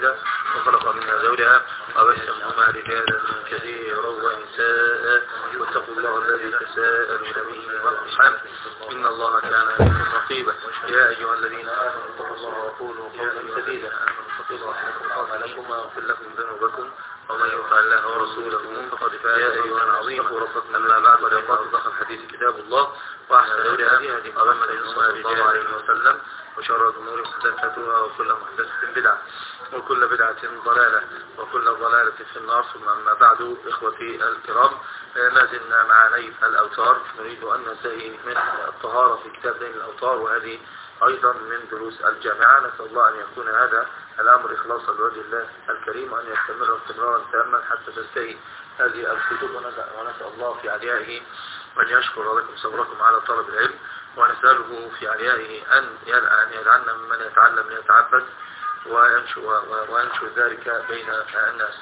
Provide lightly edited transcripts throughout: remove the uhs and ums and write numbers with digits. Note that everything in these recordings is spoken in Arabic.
واحدة وخلق منها زوجها وبث منهما رجالا كثيرا ونساء واتقوا الله الذي تساءلون به والأرحام إن الله كان عليكم رقيبا يا أيها الذين آمنوا اتقوا الله وقولوا قولا سديدا يصلح لكم أعمالكم ويغفر لكم ذنوبكم ومن يطع الله ورسوله فقد فاز فوزا عظيما أما بعد فقد أصدق الحديث كتاب الله وأحسن الهدي هدي محمد صلى الله عليه وسلم وشر الأمور محدثاتها وكل محدثة بدعة وكل بدعة ضلالة وكل ضلالة في النار. ثم أما بعد إخوتي الكرام ما زلنا مع نيل الأوتار نريد أن ننتهي من الطهارة في كتاب نيل الأوتار وهذه أيضا من دروس الجامعة. نسأل الله أن يكون هذا الأمر إخلاصا لوجه الله الكريم وأن يستمر استمرارا تاما حتى تنتهي هذه الكتب ونسأل الله في عليائه أن يشكر لكم صبركم على طلب العلم ونسأله في عليائه أن يجعلنا ممن يتعلم ليتعبد وينشر ذلك بين الناس.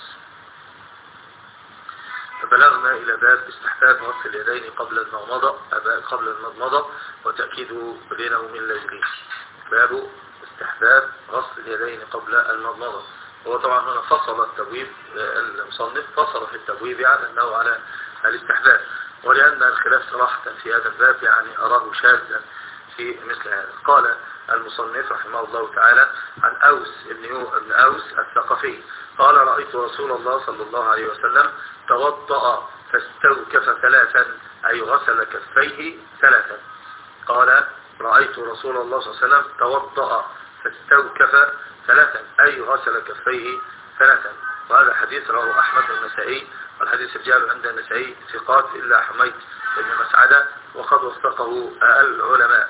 فبلغنا إلى باب استحباب غسل اليدين قبل المضمضة وتأكيد لنوم الليل. باب استحباب غسل اليدين قبل المضمضة. هو طبعا هنا فصل التبويب، المصنف فصل في التبويب على أنه على الاستحباب، ولأن الخلاف صراحة في هذا الباب يعني أراه شاذا في مثل هذا. قال المصنف رحمه الله تعالى عن أوس بن أوس الثقفي قال رأيت رسول الله صلى الله عليه وسلم توضأ فاستوكف ثلاثا أي غسل كفيه ثلاثا. قال رأيت رسول الله صلى الله عليه وسلم توضأ فاستوكف ثلاثا أي غسل كفيه ثلاثا. وهذا حديث رواه أحمد والنسائي والحديث رجال عند النسائي ثقات إلا حميد بن مسعدة وقد وثقه العلماء.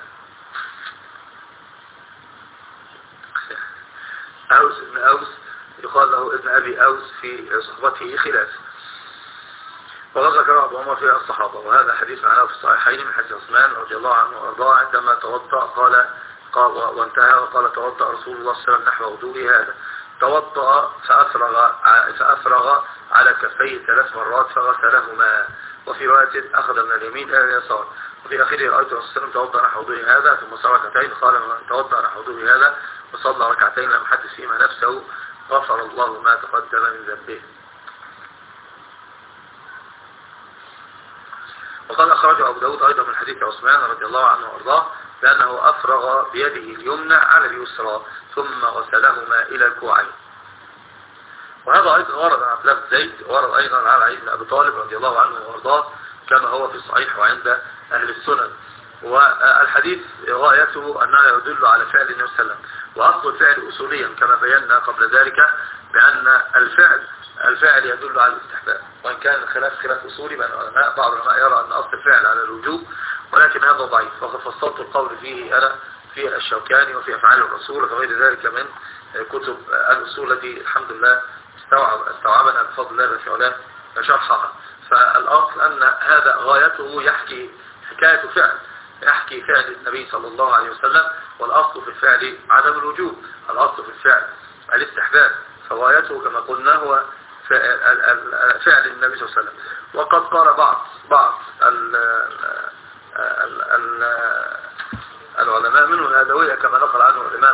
أوس بن أوس يقال له ابن أبي أوس في صحبته خلاف وقد ذكر أبو عمر في الصحابة. وهذا حديث معناه في الصحيحين من حديث عثمان رضي الله عنه وارضاه عندما توضأ قال وانتهى وقال توضأ رسول الله صلى الله عليه وسلم نحو وضوء هذا. توضأ فأفرغ على كفيه 3 مرات فغسلهما، وفي رواية أخذ من اليمين إلى اليسار، وفي آخره رأيت رسول الله توضأ نحو وضوء هذا ثم صلى ركعتين. قال من توضأ نحو وضوء هذا وصلى ركعتين لم يحدث فيما نفسه غفر الله ما تقدم من ذنبه. وقد أخرجه أبو داود أيضا من حديث عثمان رضي الله عنه وارضاه لأنه أفرغ بيده اليمنى على اليسرى ثم غسلهما إلى الكوعين. وهذا أيضا ورد عن عبد الله بن زيد ورد أيضا عن علي بن أبي طالب رضي الله عنه وارضاه كما هو في الصحيح وعند أهل السنن. والحديث غايته أنه يدل على فعل النبي صلى الله عليه وسلم، وأصل الفعل أصوليا كما بينا قبل ذلك بأن الفعل يدل على الاستحباب، وإن كان الخلاف خلاف أصولي بأن بعض العلماء يرى أن أصل الفعل على الوجوب، ولكن هذا ضعيف وقد فصلت القول فيه أنا في الشوكاني وفي أفعال الرسول وغير ذلك من كتب الأصول التي الحمد لله استوعبنا بفضل الله وعلا شرحها. فالأصل أن هذا غايته يحكي حكاية فعل، يحكي فعل النبي صلى الله عليه وسلم، والأصل في الفعل عدم الوجوب، الأصل في الفعل الاستحباب، فغايته كما قلنا هو فعل النبي صلى الله عليه وسلم. وقد قال بعض العلماء منهم الهدوية كما نقل عنه الإمام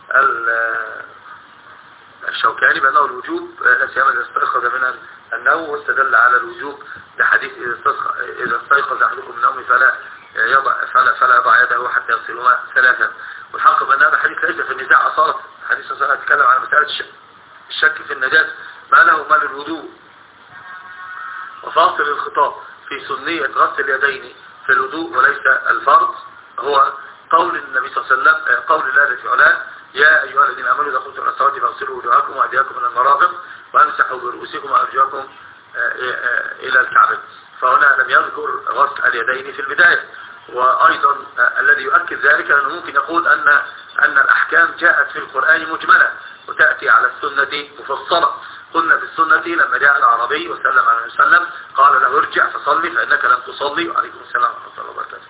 الشوكاني بأنه الوجوب لا سيما إذا استيقظ من النوم، واستدل على الوجوب بحديث إذا استيقظ أحدكم من النوم فلا يضع يده حتى يغسلهما 3. والحق بأن هذا حديث ليس في النزاع أصالة. حديث صلى الله عليه وسلم يتكلم عن مسألة الشك في النجاسة ما له ما للوضوء. وفاصل الخطاب في سنية غسل اليدين في الوضوء وليس الفرض هو قول النبي صلى الله عليه وسلم، قول الله تعالى يا أيها الذين آمنوا إذا قمتم إلى الصلاة فاغسلوا وجوهكم وأيديكم من المرافق وامسحوا برؤوسكم وأرجلكم إلى الكعبين. فهنا لم يذكر غسل اليدين في البداية. وأيضا الذي يؤكد ذلك أنه ممكن يقول أن الأحكام جاءت في القرآن مجملة وتأتي على السنة مفصلة. قلنا في السنة لما جاء العربي وسلم عليه وسلم قال له ارجع فصلي فإنك لم تصلي وعليكم السلام ورحمة الله وبركاته.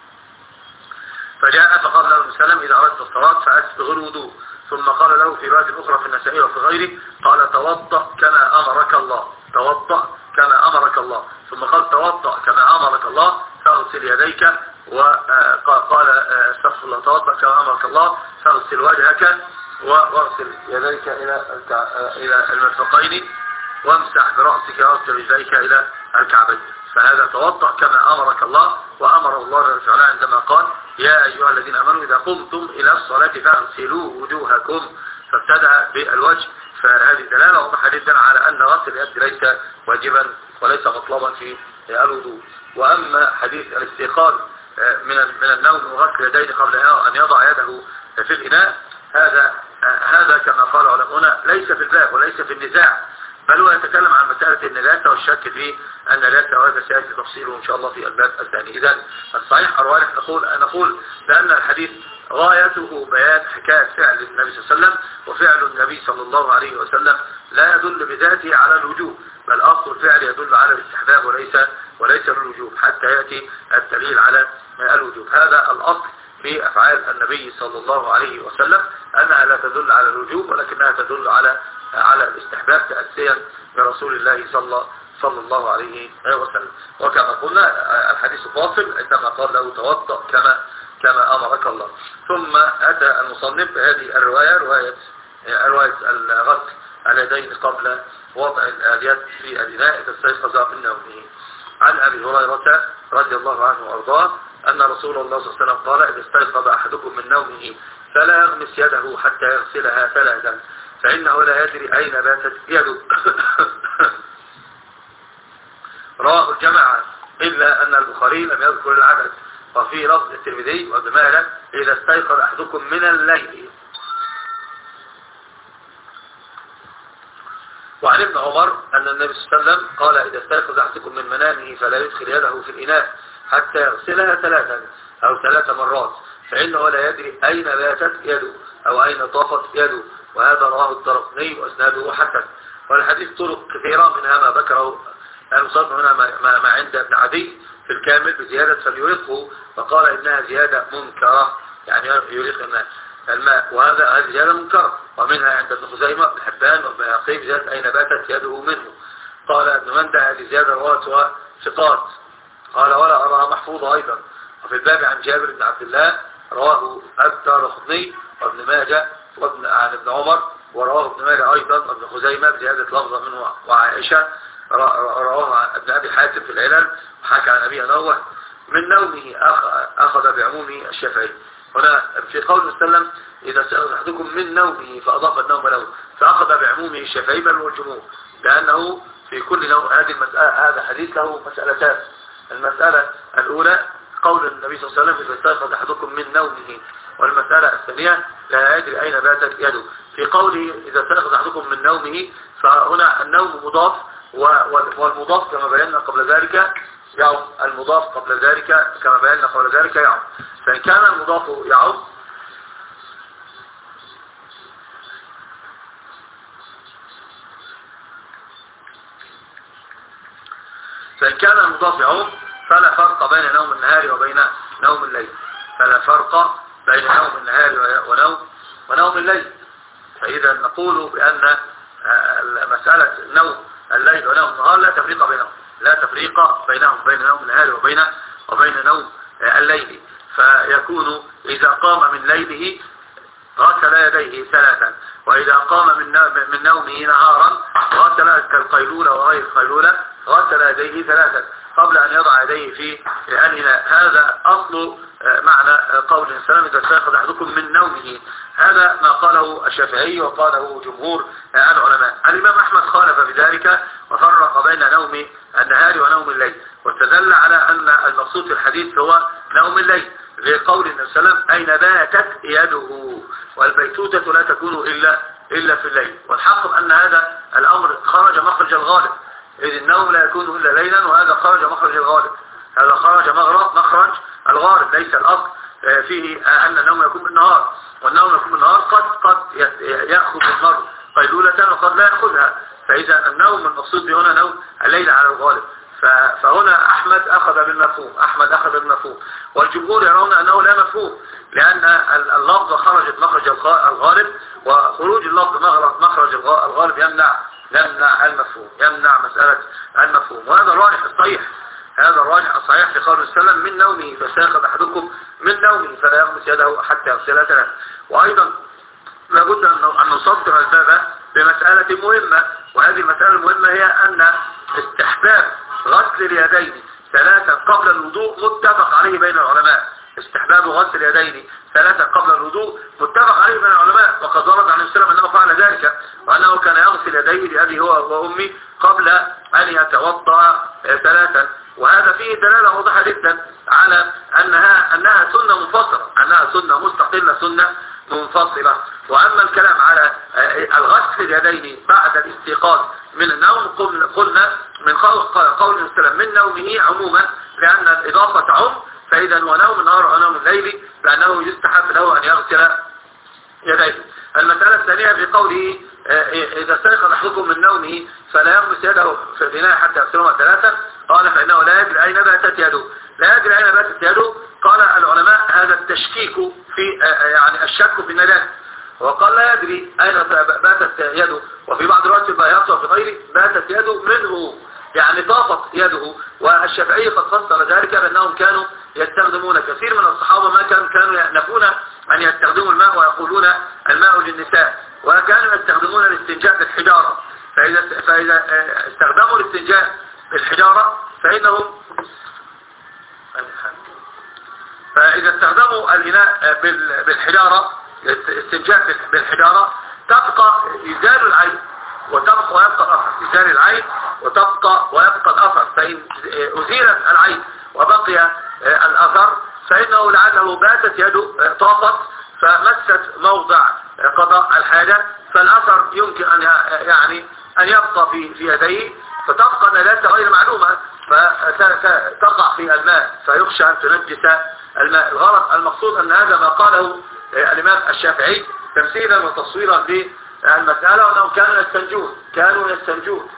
فجاء فقال له وسلم إذا أردت الصلاة فأسبغ الوضوء. ثم قال له في رواية أخرى في النسائي وفي غيره قال توضأ كما أمرك الله، توضأ كما أمرك الله. ثم قال توضأ كما أمرك الله فاغسل يديك، وقال استغفر الله توضأ كما أمرك الله فاغسل وجهك واغسل يديك إلى المرفقين وامسح برأسك وارجل رجليك إلى الكعبين. فهذا توضأ كما أمرك الله وأمر الله تعالى عندما قال يا أيها الذين آمنوا إذا قمتم إلى الصلاة فاغسلوا وجوهكم، فابتدأ بالوجه. فهذه دلالة واضحة جدا على أن غسل اليد ليس واجبا وليس مطلبا في الوضوء. وأما حديث الاستيقاظ من النوم وغسل يديه قبل أن يضع يده في الإناء، هذا كما قال علماؤنا ليس في الباب وليس في النزاع، بل هو يتكلم عن مسألة النجاسة والشك في النجاسة، وهذا سيأتي تفصيله إن شاء الله في الباب الثاني. إذن الصحيح الراجح نقول بأن الحديث غايته بيان حكاية فعل النبي صلى الله عليه وسلم، وفعل النبي صلى الله عليه وسلم لا يدل بذاته على الوجوب، بل أصل الفعل يدل على الاستحباب وليس الوجوب حتى يأتي الدليل على الوجوب. هذا الأصل في أفعال النبي صلى الله عليه وسلم، أنها لا تدل على الوجوب ولكنها تدل على الاستحباب تأسيا برسول الله صلى الله عليه وسلم. وكما قلنا الحديث فاصل عندما قال له توضأ كما أمرك الله. ثم أتى المصنف بهذه الرواية، رواية الغسل اليدين قبل وضع اليد في الإناء إذا استيقظ من نومه. عن أبي هريرة رضي الله عنه وأرضاه أن رسول الله صلى الله عليه وسلم قال إذا استيقظ أحدكم من نومه فلا يغمس يده حتى يغسلها ثلاثا فإنه لا يدري أين باتت يده. رواه الجماعة إلا أن البخاري لم يذكر العدد. وفي لفظ الترمذي وابن ماجه إذا استيقظ أحدكم من الليل. وعن ابن عمر أن النبي صلى الله عليه وسلم قال إذا استيقظ أحدكم من منامه فلا يدخل يده في الإناء حتى يغسلها ثلاثا أو 3 مرات فإنه لا يدري أين باتت يده أو أين طافت يده. وهذا رواه الدارقطني وأسناده حسن. والحديث طرق كثيرة منها ما ذكره المصنف هنا ما عند ابن عدي في الكامل بزيادة فليرقه، فقال إنها زيادة منكرة، يعني يريق الماء، هذه زيادة منكرة. ومنها عند ابن خزيمة بن حبان والبيهقي بزيادة أين باتت يده منه. قال ابن مندى هذه زيادة رواتها ثقات، قال ولا أراها محفوظة أيضا. وفي الباب عن جابر بن عبد الله رواه الدارقطني وابن ماجه عن ابن عمر، ورواه ابن ماجه أيضا وابن خزيمة بزيادة لفظة منه. وعائشة رواها ابن أبي حاتم في العلل وحكى عن أبي نوح من نومه أخذ بعمومه الشافعي. هنا في قول وسلم إذا استيقظ أحدكم من نومه فأضاف النوم له فأخذ بعمومه الشافعي بل والجمهور، لأنه في كل نوم هذا حديث له مسألتان. المسألة الأولى قول النبي صلى الله عليه وسلم إذا استيقظ أحدكم من نومه، والمسألة الثانية لا يدري أين باتت يده. في قوله إذا استيقظ أحدكم من نومه فهنا النوم مضاف، والمضاف كما بينا قبل ذلك يعم، المضاف قبل ذلك كما بينا قبل ذلك يعم. فإن كان المضاف يعم فلا فرق بين نوم النهار وبين نوم الليل، فلا فرق بين نوم النهار ونوم الليل. فإذا نقول بأن مسألة نوم الليل ونوم النهار لا تفريق بينهم بين نوم النهار وبين نوم الليل. فيكون إذا قام من ليله غسل يديه 3، وإذا قام من نومه نهارا غسل كالقيلولة وغير القيلولة غسل يديه 3 قبل أن يضع يديه في الإناء. هذا أصل معنى قول السلام إذا استيقظ أحدكم من نومه. هذا ما قاله الشافعي وقاله جمهور العلماء. الإمام أحمد خالف بذلك وفرق بين نوم النهار ونوم الليل، واستدل على أن المقصود في الحديث هو نوم الليل لقول النبي صلى الله عليه وسلم أين باتت يده، والبيتوتة لا تكون إلا في الليل. والحق أن هذا الأمر خرج مخرج الغالب، إذ النوم لا يكون إلا ليلا، وهذا خرج مخرج الغالب، هذا خرج مخرج الغالب. ليس الأصل فيه أن النوم يكون بالنهار، والنوم يكون بالنهار قد يأخذ المرء قيلولة وقد لا يأخذها. فإذا النوم المقصود هنا نوم الليل على الغالب. فهنا أحمد أخذ بالمفهوم، والجمهور يرون أنه لا مفهوم، لأن اللفظ خرجت مخرج الغالب، وخروج اللفظ مخرج الغالب يمنع المفهوم، يمنع مسألة المفهوم. وهذا الراجح الصحيح، في قول السلام من نومه فاستيقظ أحدكم من نومه فلا يغمس يده حتى يغسلها 3. وأيضا لابد أن نصدر الباب بمسألة مهمة، وهذه المسألة المهمة هي أن استحباب غسل اليدين 3 قبل الوضوء متفق عليه بين العلماء. استحباب غسل اليدين 3 قبل الوضوء متفق عليه بين العلماء، وقد ورد عن السلام أنه فعل ذلك، وأنه كان يغسل يديه لأبي هو وأمي قبل أن يتوضأ 3. وهذا فيه دلالة واضحة جدا على أنها سنة منفصلة، أنها سنة مستقلة، سنة منفصلة. وأما الكلام على الغسل اليدين بعد الاستيقاظ من النوم، قلنا من قول السلام من نومه عموما، لأن الإضافة تعم، فإذا ونوم النهار ونوم الليل بأنه يستحب له أن يغسل يديه. المسألة الثانية في قوله إذا استيقظ أحدكم من نومه فلا يغمس يده في الإناء حتى يغسلهما 3، قال فإنه لا يدري أين باتت يده. لا يدري أين باتت يده، قال العلماء هذا التشكيك في يعني الشك في النجاسة، وقال لا يدري أين باتت يده، وفي بعض الوقت البياض وفي غيره باتت يده منه، يعني طافت يده. والشافعي قد فسر ذلك بأنهم كانوا يستخدمون، كثير من الصحابة ما كانوا يأنفون أن يستخدموا الماء ويقولون الماء للنساء، وكانوا يستخدمون الاستنجاء بالحجارة. فإذا استخدموا الاستنجاء بالحجارة فإذا استخدموا الإناء بالحجارة، استنجاء بالحجارة، تبقى يزال العين وتبقى ويبقى الأثر، يزال العين وتبقى ويبقى الأثر. فإن أزيلت العين وبقي الأثر فإنه لعله باتت يده طافت فمست موضع قضاء الحاجة، فالأثر يمكن أن يبقى في يديه، فتبقى نجاسة غير معلومة فتقع في الماء فيخشى أن تنجس الماء. الغرض المقصود أن هذا ما قاله الإمام الشافعي تمثيلا وتصويرا للمسألة، وأنهم كانوا يستنجون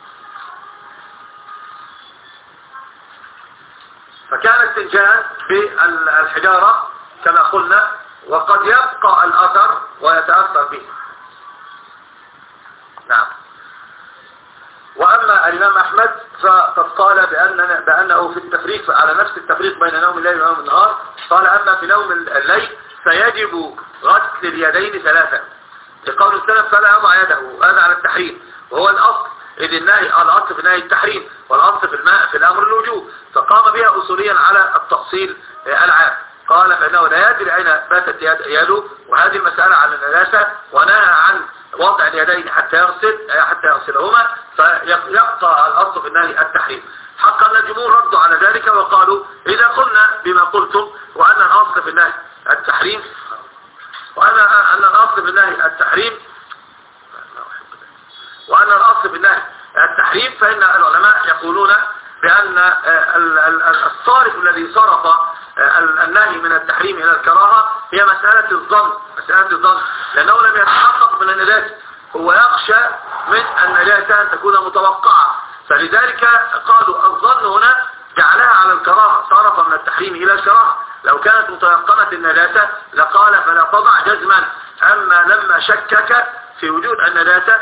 فكان استنجاء بالحجارة كما قلنا، وقد يبقى الأثر ويتأثر به. نعم. وأما الإمام أحمد فقد قال بأنه في التفريق على نفس التفريق بين نوم الليل ونوم النهار، قال أما في نوم الليل فيجب غسل اليدين 3 لقول السلف فلا يضع يده، هذا على التحريم، وهو الأصل، إذ الأصل في نهي التحريم، والأصل في الماء في الأمر الوجوب، فقام بها أصوليا على التفصيل العام. قال فإنه لا يدري أين باتت يده، وهذه المسألة على النجاسة، ونهى عن وضع اليدين حتى يغسلهما، فيبقى الأصل في النهي التحريم. حقا أن الجمهور ردوا على ذلك وقالوا إذا قلنا بما قلتم وأن الأصل في النهي التحريم فإن العلماء يقولون بأن الصارف الذي صرف النهي من التحريم إلى الكراهة هي مسألة الظن، لأنه لم يتحقق من النجاسة، هو يخشى من النجاسة أن تكون متوقعة، فلذلك قالوا الظن هنا جعلها على الكراهة، صرف من التحريم إلى الكراهة. لو كانت متيقنة النجاسة لقال فلا تضع جزما، أما لما شكك في وجود النجاسة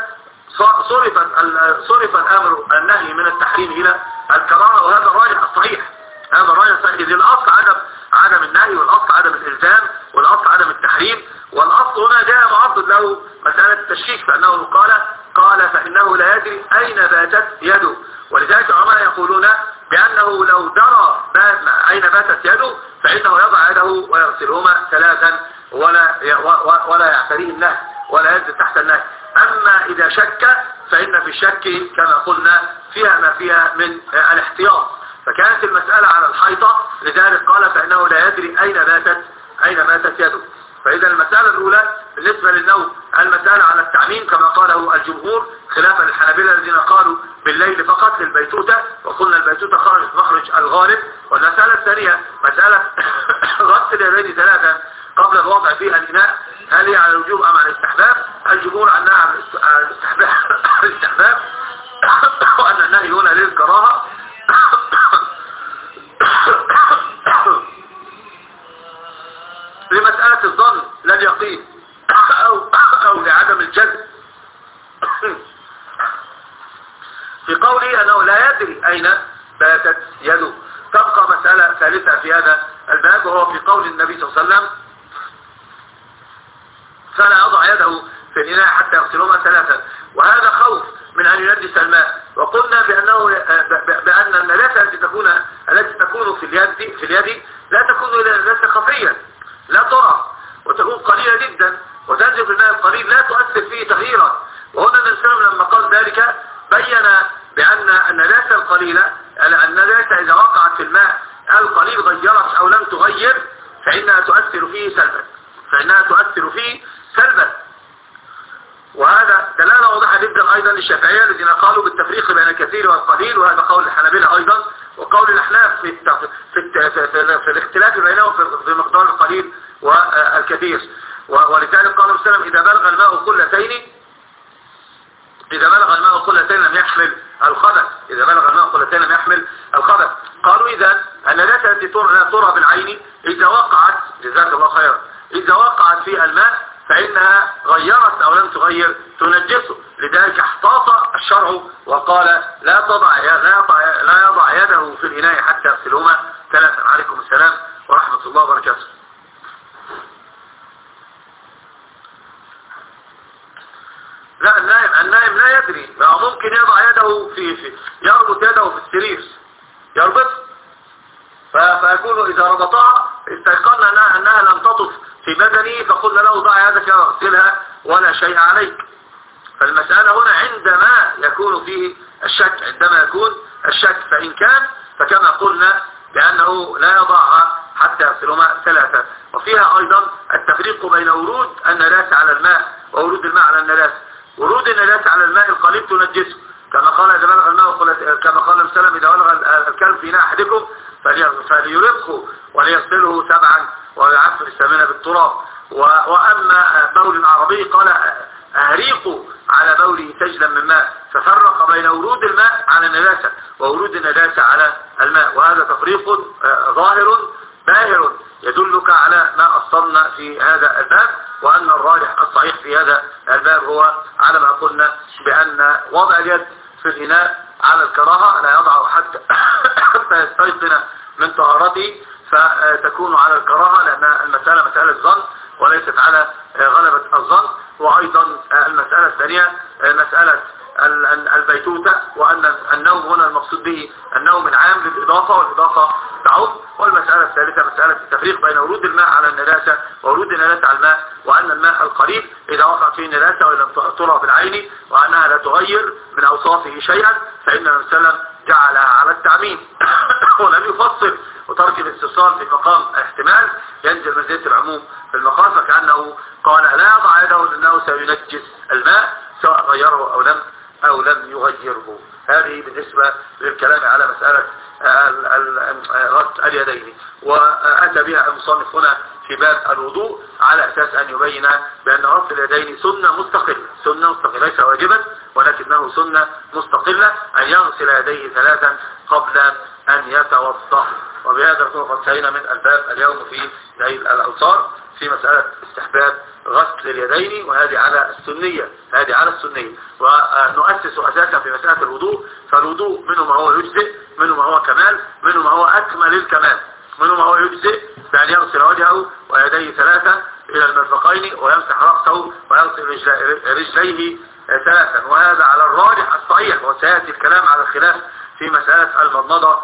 صرف الأمر النهي من التحريم إلى الكراهة، وهذا الراجح الصحيح. إذ الأصل عدم النهي، والأصل عدم الإلزام، والأصل عدم التحريم، والأصل هنا جاء معضد له مسألة التشكيك، فإنه قال فإنه لا يدري أين باتت يده. ولذلك العلماء يقولون بأنه لو درى أين باتت يده فإنه يضع يده ويغسلهما 3 ولا يعتريه النهي ولا ينزل تحت النهي. أما إذا شك فإن في الشك كما قلنا فيها ما فيها من الاحتياط، فكانت المسألة على الحيطة، لذلك قال فإنه لا يدري أين باتت يده. فإذا المسألة الأولى بالنسبة للنوم المسألة على التعميم كما قاله الجمهور، خلافا للحنابلة الذين قالوا بالليل فقط للبيتوتة، وقلنا البيتوتة خرجت مخرج الغالب. والمسألة الثانية مسألة غسل اليدين 3 قبل الوضع في الإناء، هل هي على الوجوب أم على الاستحباب؟ الجمهور أنها على الاستحباب وأن النهي هنا للكراهة لمسألة الظن لا اليقين أو لعدم الجزم. في قوله أنه لا يدري أين باتت يده. تبقى مسألة ثالثة في هذا الباب، وهو في قول النبي صلى الله عليه وسلم فلا يضع يده في الإناء حتى يغسلهما ثلاثا، وهذا خوف من أن ينجس الماء. وقلنا بأن النجاسة التي تكون في اليد لا تكون نجاسة خفية لا ترى، وتكون قليلة جدا وتنزل في الماء القليل لا تؤثر فيه تغييرا. وهنا النبي صلى الله عليه وسلم لما قال ذلك بين بأن النجاسة القليلة، النجاسة إذا وقعت في الماء القليل غيرت أو لم تغير فإنها تؤثر فيه سلبا. وهذا دلالة واضحة جدا أيضا للشافعية الذين قالوا بالتفريق بين الكثير والقليل، وهذا قول الحنابلة أيضا، وقول الأحناف في الاختلاف بينهم في مقدار القليل والكثير. ولذلك قال الرسول إذا بلغ الماء قلتين لم يحمل الخبث. قالوا إذا النجاسة التي لا ترى بالعين إذا وقعت، جزاك الله خيرا، إذا وقعت في الماء فإنها غيرت أو لم تغير تنجسه. لذلك احتاط الشرع وقال لا يضع يده في الإناء حتى يغسلهما ثلاثا. عليكم السلام ورحمة الله وبركاته. لا، النائم لا يدري، ممكن يضع يده يربط يده في السرير، يربط فيكون إذا ربطها استيقظنا أنها لم تطف في بدنه فقلنا له ضع يدك واغسلها ولا شيء عليك. فالمسألة هنا عندما يكون الشك، فإن كان فكما قلنا بأنه لا يضعها حتى يغسلهما ثلاثة. وفيها أيضا التفريق بين ورود النجاسة على الماء وورود الماء على النجاسة. ورود النجاسة على الماء القليل تنجسه، كما قال إذا بلغ الماء كما قال السلام إذا بلغ الكلب في إناء أحدكم فليرقه وليغسله 7 ويعفر الثامنة بالتراب. وأما بول العربي قال أهريقوا على بوله سجلا من ماء، ففرق بين ورود الماء على النجاسة وورود النجاسة على الماء. وهذا تفريق ظاهر باهر يدلك على ما أصلنا في هذا الباب، وأن الراجح الصحيح في هذا الباب هو على ما قلنا بأن وضع اليد في الإناء على الكراهة، لا يضع حتى يستيقن من طهارته، فتكون على الكراهة لأن المسألة مسألة ظن وليست على غلبة الظن. وأيضا المسألة الثانية مسألة البيتوتة، وأن النوم هنا المقصود به النوم العام للإضافة، والإضافة تعم. والمسألة الثالثة مسألة التفريق بين ورود الماء على النجاسة وورود النجاسة على الماء، وأن الماء القليل إذا وقعت فيه النجاسة ولم ترى بالعين وأنها لا تغير من أوصافه شيئا فإن النبي صلى الله عليه وسلم جعلها على التعميم ولم يفصل، وترك الاستفصال في مقام احتمال ينزل منزلة العموم في المقام، فكأنه قال لا يضع يده لأنه سينجس الماء سواء غيره أو لم يغيره. هذه بالنسبة للكلام على مسألة غسل اليدين. وأتى بها المصنف هنا في باب الوضوء على أساس أن يبين بأن غسل اليدين سنة مستقلة ليس واجبا، ولكنه سنة مستقلة أن يغسل يديه 3 قبل أن يتوضأ. وبهذا نكون قد انتهينا من الباب اليوم في نيل الأوصار في مسألة استحباب غسل اليدين، وهذه على السنية. ونؤسس أساسا في مسألة الوضوء، فالوضوء منه ما هو يجزئ، منه ما هو كمال، منه ما هو أكمل الكمال. منه ما هو يجزئ بأن يغسل وجهه ويديه 3 إلى المرفقين ويمسح رأسه ويغسل رجليه 3، وهذا على الراجح الصحيح. وسيأتي الكلام على الخلاف في مسألة المضمضة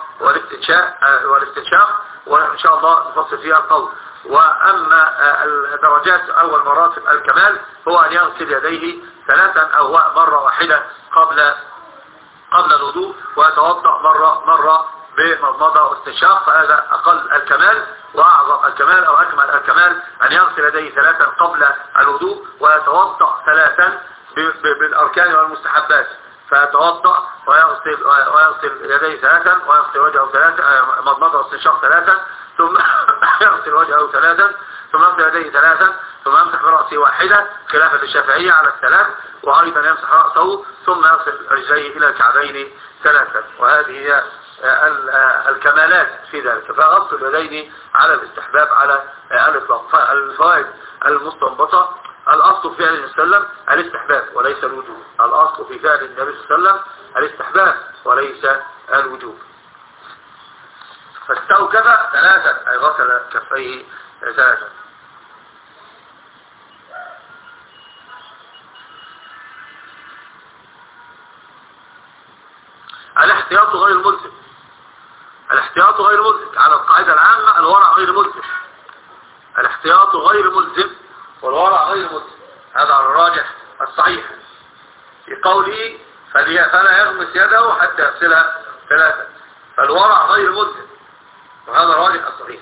والاستنشاق وإن شاء الله نفصل فيها القول. وأما الدرجات أو المراتب الكمال هو أن يغسل يديه 3 أو مرة واحدة قبل الوضوء، ويتوضأ مرة بمضمضة واستنشاق، فهذا أقل الكمال. وأعظم الكمال أو أكمل الكمال أن يغسل يديه 3 قبل الوضوء ويتوضأ 3 بالأركان والمستحبات، فيتوضأ ويغسل يديه 3 ويغسل وجهه 3 مضمضة واستنشاق 3 ثم يغسل وجهه 3 ثم يغسل يديه 3 ثم يمسح برأسه 1 خلافا للشافعية على 3، وأيضا يمسح رأسه ثم يغسل رجليه إلى الكعبين 3. وهذه هي الكمالات في ذلك. فغسل اليدين على الاستحباب على الإطلاق. الفوائد المستنبطة: الأصل في فعل النبي صلى الله عليه وسلم الاستحباب وليس الوجوب. الأصل في فعل النبي صلى الله عليه وسلم الاستحباب وليس الوجوب. فاستوكب 3 أي غسل كفيه 3. الاحتياط غير ملزم. الاحتياط غير ملزم على القاعدة العامة، الورع غير ملزم. الاحتياط غير ملزم والورع غير ملزم، هذا على الراجح الصحيح في قوله فلا يغمس يده حتى يغسلها ثلاثة، فالورع غير ملزم وهذا الراجح الصحيح.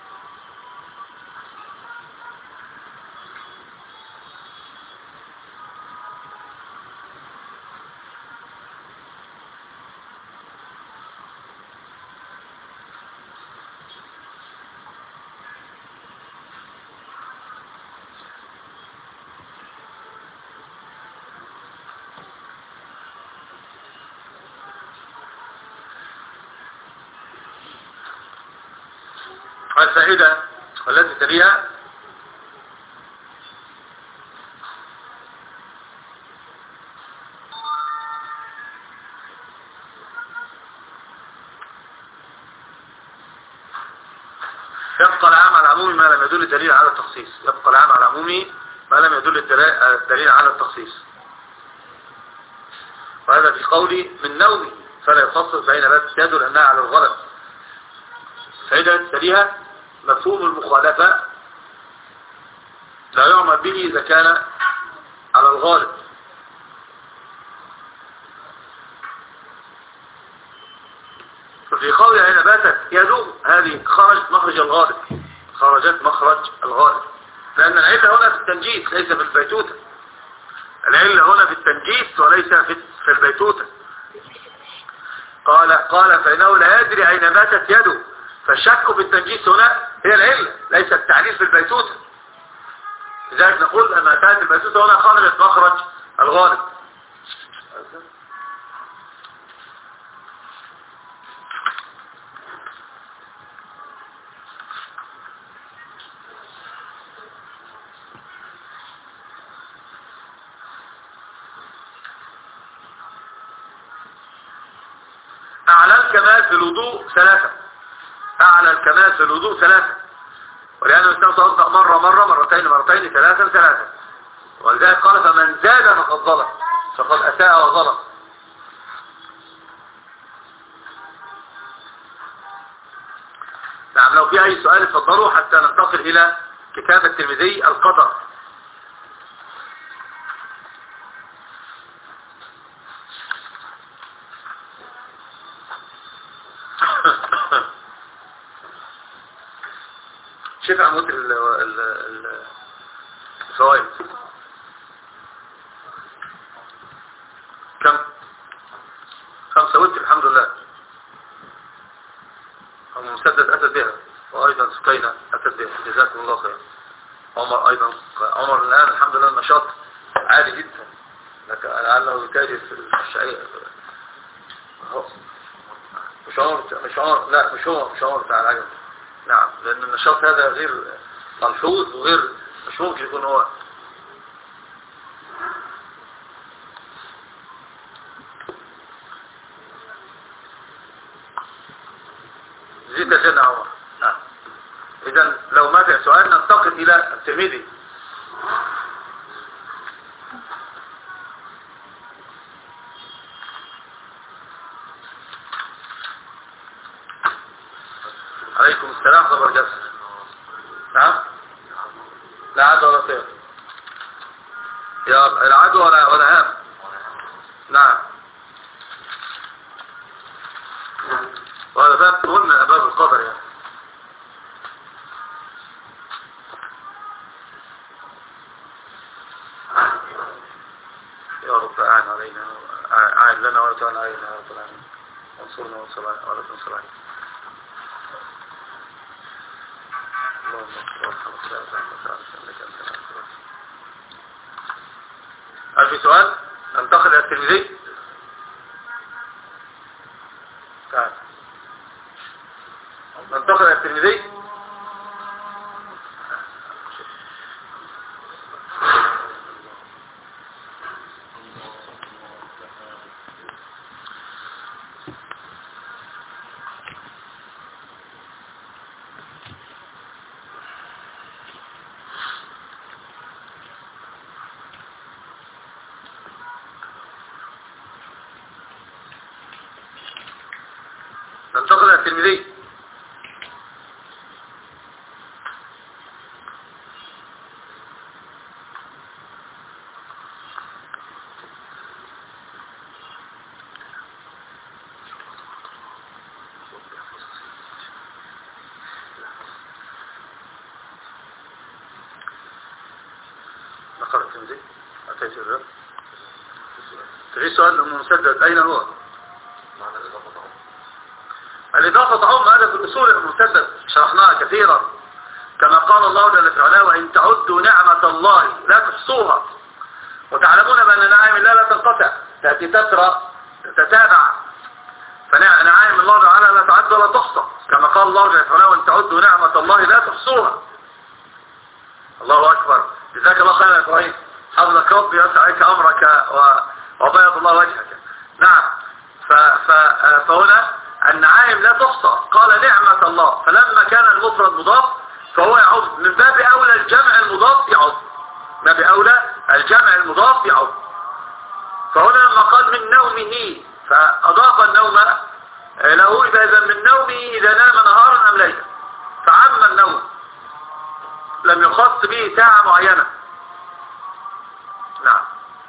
الفائدة والتي تليها يبقى العام على العموم ما لم يدل الدليل على التخصيص. يبقى العام على العموم ما لم يدل الدليل على التخصيص، وهذا في قولي من نومي فلا يخصص بين بات يده لأنها على الغلط. فإذا تليها مفهوم المخالفة لا يعمل به إذا كان على الغالب. ففي قول أين باتت يده هذه خرجت مخرج الغالب، خرجت مخرج الغالب، لأن العلة هنا في التنجيس ليس في البيتوتة. العلة هنا في التنجيس وليس في البيتوتة. قال فإنه لا يدري أين باتت يده، فالشك في التنجيس هنا هي العلة ليس التعليل في البيتوتة. لذلك نقول أن أتات البيتوتة هنا خرجت مخرج الغالب. أعلى الكمال في الوضوء ثلاثة. أعلى الكمال في الوضوء ثلاثة، ولأنه الإسلام توضأ مرة مرتين ثلاثة، ولذلك قال فمن زاد فقد ظلم، فقد أساء وظلم. نعم، لو في أي سؤال اتفضلوا حتى ننتقل إلى كتاب الترمذي القدر. شوف عمود الفوائد كم؟ 5 وتر الحمد لله. مسدد أتت بها، وأيضا سكينة أتت بها، جزاكم الله خير. عمر أيضا، عمر الآن الحمد لله النشاط عالي جدا، لعله يتاجر في الشعير. مش عمر بتاع العجل. نعم، لأن النشاط هذا غير ملحوظ وغير مش ممكن يكون هو. زيد سيدنا عمر. نعم. إذن لو ما في سؤال ننتقل إلى الترمذي. عليكم السلام ورحمة الله وبركاته. نعم، لا عدوى ولا طير. يا العدوى ولا هام. نعم، وهذا باب مهم من أبواب القدر يعني. يا رب أعن علينا، أعن لنا ولا تعن علينا يا رب العالمين، وانصرنا ولا تنصر علينا. هل في سؤال؟ ننتقل إلى الترمذي. تعال ننتقل إلى الترمذي. ننتقل إلى الترمذي. نقرأ الترمذي. أتيت الرب. في سؤال أم مسدد أين هو؟ الإضافة عم هذا في الأصول المسدد شرحناها كثيرا، كما قال الله جل في علاه وإن تعدوا نعمة الله لا تحصوها، وتعلمون بأن نعائم الله لا تنقطع، تأتي تترى تتابع، فنعائم الله تعالى لا تعد ولا تحصى، كما قال الله جل في علاه وإن تعدوا نعمة الله لا تحصوها. الله أكبر. جزاك الله خيرا يا إبراهيم، حفظك ربي يسع عليك أمرك وبيض الله وجهك. نعم. فهنا النعائم لا تحصى، قال نعمة الله، فلما كان المفرد مضاف فهو يعود، من باب أولى الجمع المضاف يعود، من باب أولى الجمع المضاف يعود. فهنا لما قال من نومه فأضاف النوم له، إذا من نومه إذا نام نهارا أم ليلا، فعم النوم، لم يخص به ساعة معينة. نعم.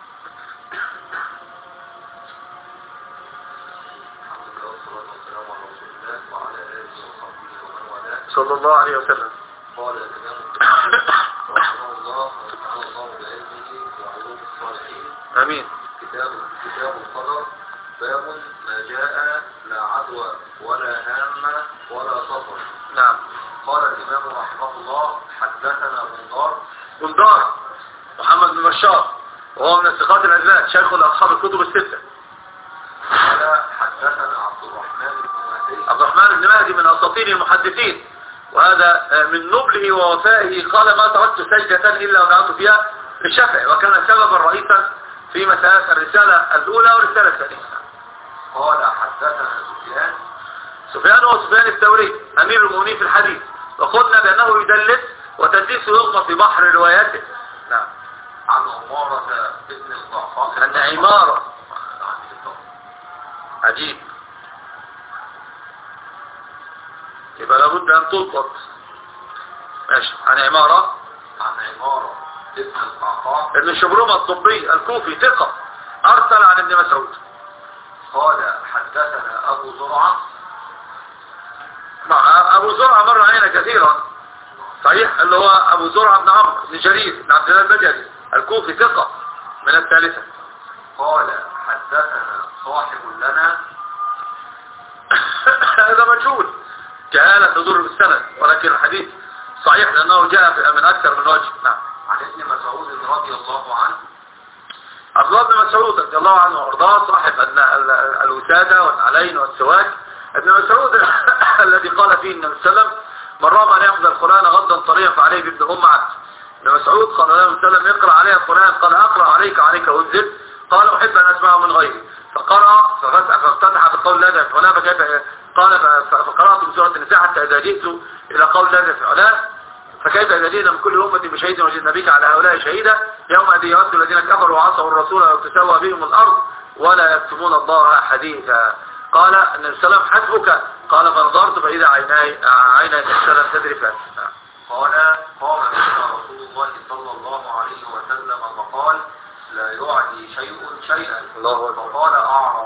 صلى الله عليه وسلم. قال الإمام رحمه الله ونفعنا الله بعلمه وعلوم الصالحين. آمين. كتاب القدر، باب ما جاء لا عدوى ولا هامة ولا سفر. نعم. قال الإمام رحمه الله حدثنا بندار محمد بن بشار، وهو من الثقات الأجلاء، شيخ أصحاب الكتب الستة. قال حدثنا عبد الرحمن بن مهدي من أساطير المحدثين، وهذا من نبله ووفائه، قال ما تركت سجدة إلا ودعوت فيها للشافعي، وكان سببا رئيسا في مسألة الرسالة الأولى والرسالة الثانية. قال حدثنا سفيان هو سفيان الثوري أمير المؤمنين في الحديث، وقلنا بأنه يدلس وتدليس يغمى في بحر رواياته. نعم. عن عمارة ابن الضعفاء. أن عمارة عجيب، يبقى لابد أن تضبط. ماشي. عن عمارة ابن الضعفاء ابن شبرمة الطبي الكوفي ثقة، أرسل عن ابن مسعود. قال حدثنا أبو زرعة. أبو زرعة مر علينا كثيرا، صحيح، اللي هو أبو زرعة بن عمرو بن جرير بن عبد الله البجلي الكوفي ثقة من الثالثة. قال حدثنا صاحب لنا. هذا مجهول، جهالة تضر بالسند، ولكن الحديث صحيح لأنه جاء من أكثر من وجه. نعم. عن ابن مسعود رضي الله عنه. عبد الله بن مسعود رضي الله عنه وارضاه، صاحب الوسادة والعلين والسواك. ابن مسعود الذي قال فيه النبي صلى الله عليه وسلم من رام أن يقضى القرآن غضا طريا فعليه بابن أم عبد. ابن مسعود قال له النبي صلى الله عليه وسلم اقرأ عليه القرآن، قال أقرأ عليك أنزل، قال أحب أن أسمعه من غيري، فقرأ فافتتح بقول لا دافع ولا فكيف، قال فقرأت من سورة النساء حتى إذا جئت إلى قول لا دافع ولا فكيف إذا جئنا من كل أمة بشهيد وجدنا بك على هؤلاء شهيدا يومئذ يود الذين كفروا وعصوا الرسول لو تسوى بهم الأرض ولا يكتمون الله حديثا. قال النبي صلى الله عليه وسلم حسبك، قال فنظرت فإذا عيني النبي صلى الله عليه وسلم تدرفان. قال قام بنا رسول الله صلى الله عليه وسلم فقال لا يعدي شيء شيئا، فقال أعرض